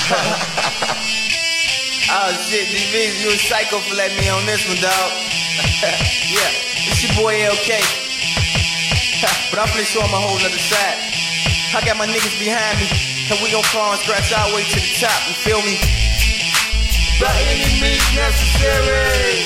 Oh shit, DVs, you a psycho for letting me on this one, dog. Yeah, it's your boy LK. But I'm finna show him a whole nother side. I got my niggas behind me, and we gon' claw and scratch our way to the top, you feel me? By any means necessary.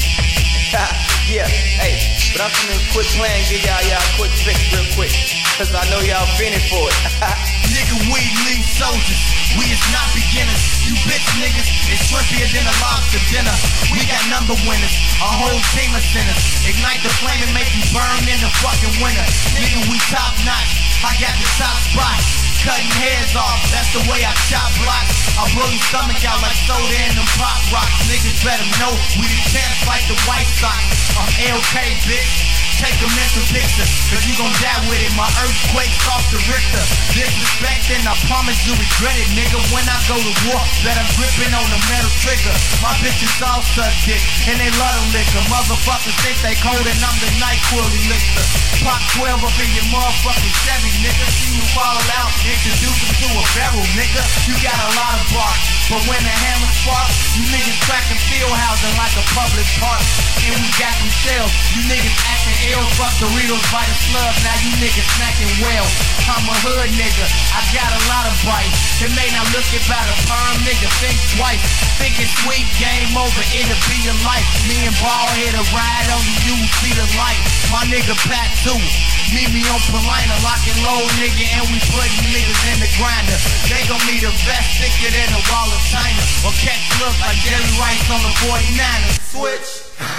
Yeah, hey, but I'm finna quit playing, give y'all a quick fix real quick, cause I know y'all fiending for it. Nigga, we lead soldiers, we is not beginners. You bitch niggas is shrimpier than a lobster dinner. We got number winners, a whole team of sinners. Ignite the flame and make you burn in the fucking winter. Nigga, we top notch, I got the top spot. Cutting heads off, that's the way I chop blocks. I blow your stomach out like soda in them pop rocks. Niggas better know we the champs like the White Sox. I'm LK, bitch. Take a mental picture, cause you gon' die with it. My earthquake's off the Richter. Disrespect and I promise you regret it, nigga. When I go to war, that I'm gripping on the metal trigger. My bitches all suck dick, and they love the liquor. Motherfuckers think they cold and I'm the NyQuil elixir. Pop 12 up in your motherfucking Chevy, nigga. See you fall out, introduce them to a barrel, nigga. You got a lot of bark, but when the hammer sparks, you niggas cracking field housing like a public park. And we got them shells, you niggas acting ill. Fuck Doritos by the slug, now you niggas snacking well. I'm a hood nigga, I got a lot of bites. It may not look about a perm, nigga, think twice. Thinking sweet, game over, it'll be your life. Me and Ball hit a ride, only you see the light. My nigga Pat too, meet me on Polina, lock and load, nigga, and we putting niggas in the grinder. They gon' need a vest thicker than a wall of China, or catch look like Jerry Rice on the 49ers. Switch.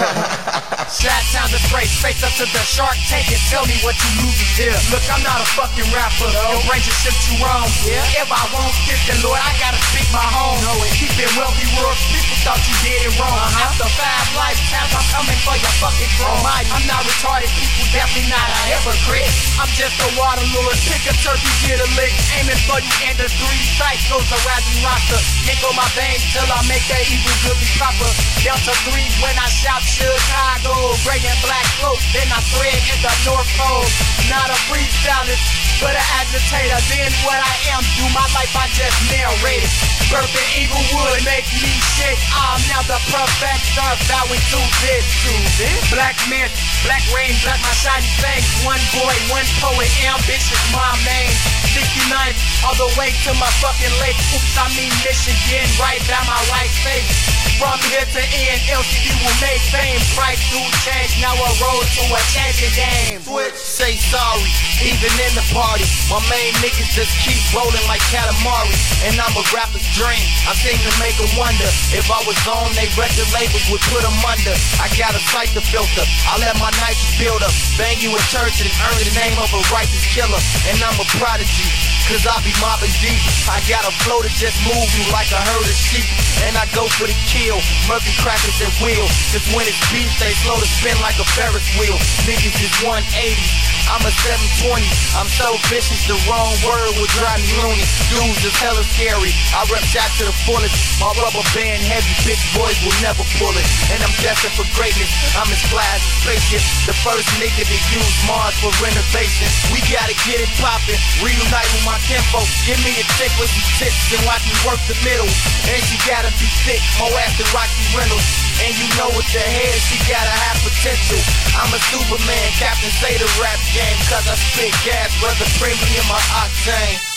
Shot time to spray, straight up to the shark tank and tell me what you losing here. Look, I'm not a fucking rapper, your brain just shit you wrong. If I won't get the Lord, I gotta speak my home. Keep it wealthy world, people thought you did it wrong. After 5 lifetimes, I'm coming for your fucking throne. I'm not retarded, people definitely not a hypocrite. I'm just a water lord, pick a turkey, get a lick. Aiming for you and the 3 sights goes the rising roster. Can't go my veins till I make that evil good be proper. Delta 3 when I shout Chicago, gray and black cloak, then I thread in the North Pole. Not a freestylist, but an agitator. Then what I am, do my life I just narrated. Birth in Eaglewood make me shit. I'm now the professor, bowing to this. Black myth, black rain, black my shiny thing. One boy, one poet, ambitious my main. 69 all the way to my fucking lake. Oops, I mean Michigan, right by my right face. From here to end, LCD will make fame. Price do change, now a road to a changing game. Switch, say sorry, even in the party. My main niggas just keep rolling like calamari. And I'm a rapper's dream, I seem to make a wonder. If I was on, they record labels would put them under. I got a sight to filter, I let my nitrous build up. Bang you in church and earn the name of a righteous killer. And I'm a prodigy, cause I be mobbing deep. I got a flow to just move you like a herd of sheep. And I go for the kill, Murphy crackers and wheel. Cause when it's beef, they slow to spin like a Ferris wheel. Niggas is 180, I'm a 720. I'm so vicious, the wrong word would drive me loony. Dudes is hella scary, I rep shots to the fullest. My rubber band heavy, bitch boys will never pull it. And I'm destined for greatness, I'm as fly as a spaceship. The first nigga to use Mars for renovation. We gotta get it poppin', reunite with my tempo. Give me a chick with some tits and watch me work the middle. And she gotta be thick, more ass than Rocky Reynolds. And you know with the head, she gotta have potential. I'm a Superman, Captain say the rap game. Cause I spit gas, brother, premium my octane.